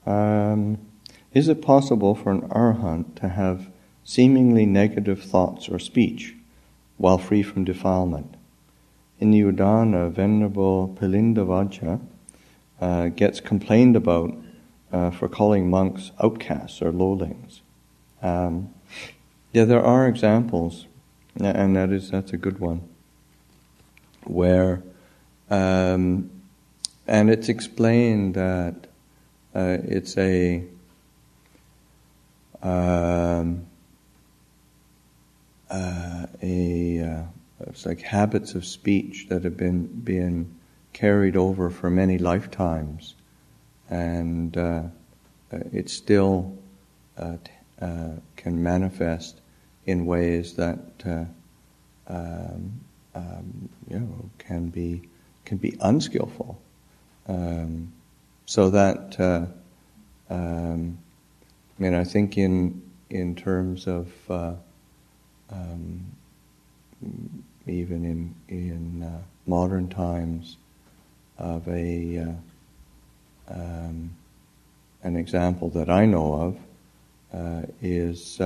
Is it possible for an arahant to have seemingly negative thoughts or speech while free from defilement? In the Udana, Venerable Pilindavajja gets complained about for calling monks outcasts or lowlings. There are examples, and that's a good one, where and it's explained that it's it's like habits of speech that have been carried over for many lifetimes, and it still can manifest in ways that can be unskillful. So that I think in terms of even in modern times of an example that I know of is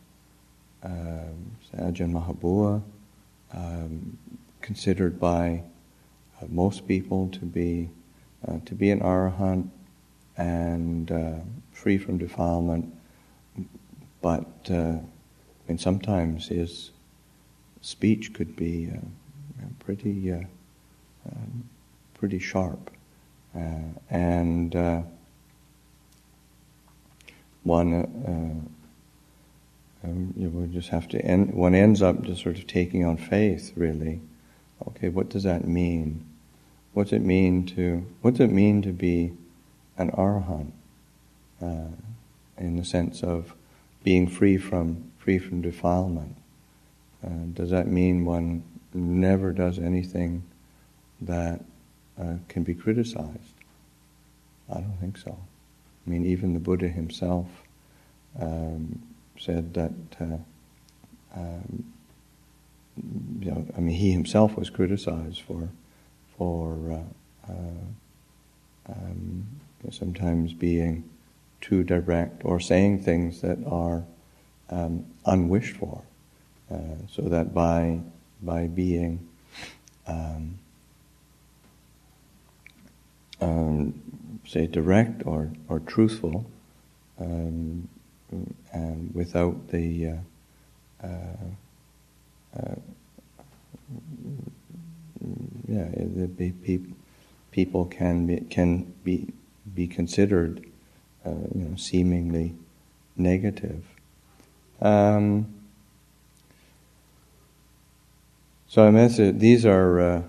Ajahn Mahabua, considered by most people to be an arahant and free from defilement, but sometimes his speech could be pretty sharp, and one just have to one ends up just sort of taking on faith, really. Okay, what does that mean? What's it mean to be an arahant in the sense of being free from defilement? Does that mean one never does anything that can be criticized? I don't think so. Even the Buddha himself said that he himself was criticized for sometimes being too direct or saying things that are unwished for. So that by being say direct or truthful, and without the people can be considered seemingly negative. So these are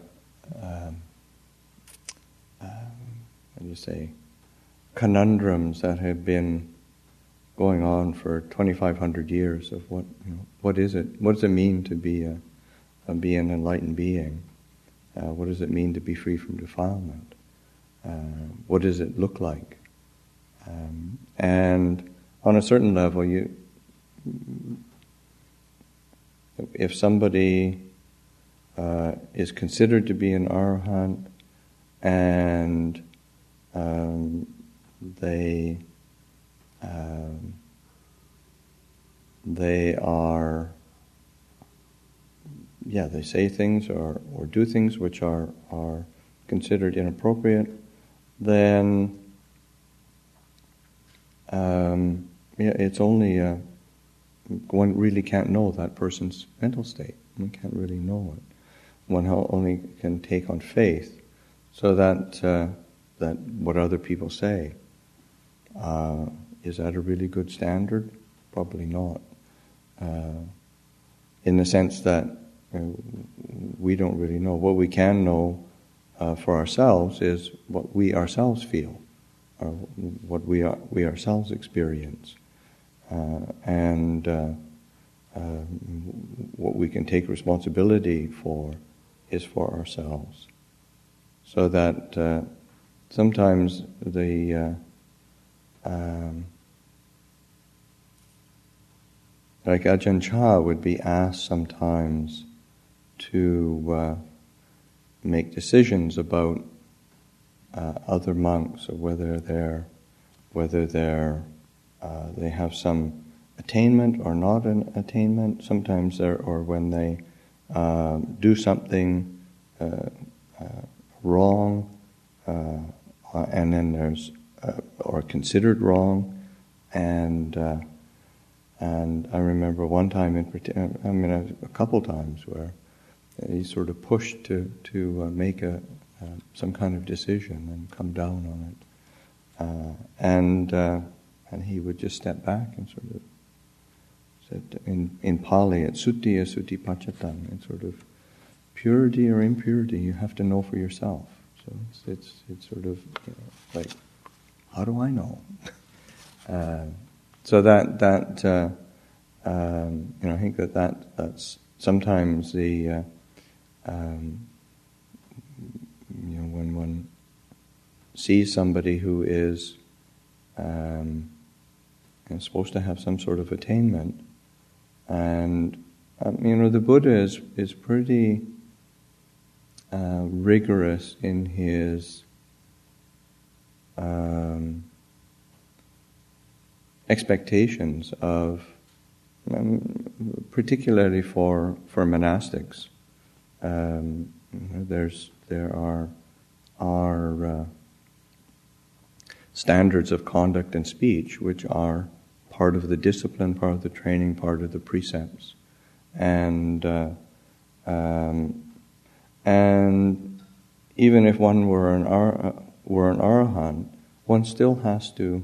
conundrums that have been going on for 2,500 years of what is it? What does it mean to be an enlightened being? What does it mean to be free from defilement? What does it look like? And on a certain level, if somebody is considered to be an arahant and they are they say things or do things which are considered inappropriate, then it's only one really can't know that person's mental state. One can't really know it. One only can take on faith, so that what other people say, is that a really good standard? Probably not. In the sense that we don't really know. What we can know for ourselves is what we ourselves feel, or what we ourselves experience, and what we can take responsibility for is for ourselves. So that sometimes like Ajahn Chah would be asked sometimes to make decisions about other monks, or whether they're whether they have some attainment or not an attainment. Sometimes or when they do something wrong, and then there's or considered wrong, and I remember one time in particular, a couple times where he sort of pushed to make some kind of decision and come down on it, and he would just step back and sort of said in Pali it's sutti asutti pachatan. It's sort of purity or impurity you have to know for yourself. So it's sort of like, how do I know? So that I think that's sometimes the when one sees somebody who is supposed to have some sort of attainment, and the Buddha is pretty rigorous in his expectations of, particularly for monastics. There are standards of conduct and speech which are part of the discipline, part of the training, part of the precepts, and even if one were an arahant, one still has to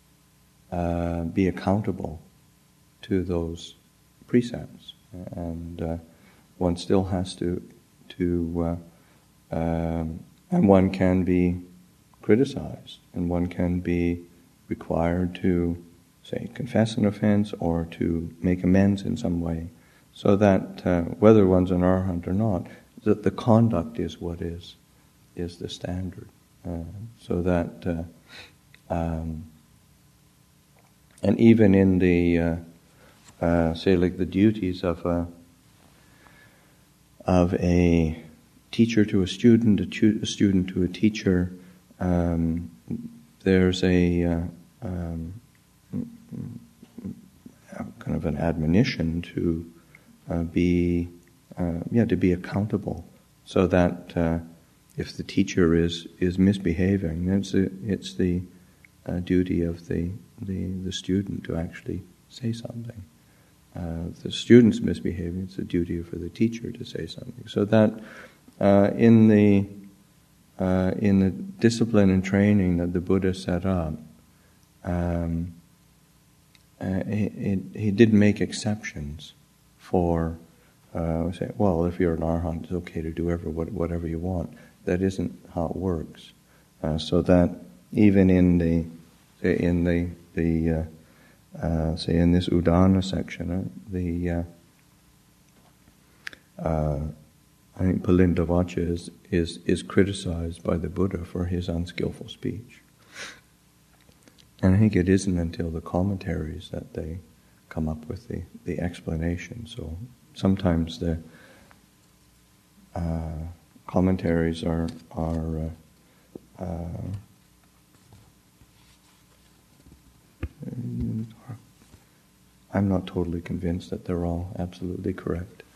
be accountable to those precepts, and one still has to and one can be criticized, and one can be required to, say, confess an offense or to make amends in some way, so that whether one's an arahant or not, that the conduct is what is the standard, so that and even in the say, like the duties of a teacher to a student, a student to a teacher, there's a kind of an admonition to be accountable, so that if the teacher is misbehaving, it's the duty of the student to actually say something. If the student's misbehaving, it's the duty for the teacher to say something. So that in the discipline and training that the Buddha set up, he did make exceptions for, say, well, if you're an arahant, it's okay to do whatever you want. That isn't how it works. So that even in say in this Udana section, I think Palindavacha is criticized by the Buddha for his unskillful speech. And I think it isn't until the commentaries that they come up with the explanation. So sometimes the commentaries are I'm not totally convinced that they're all absolutely correct.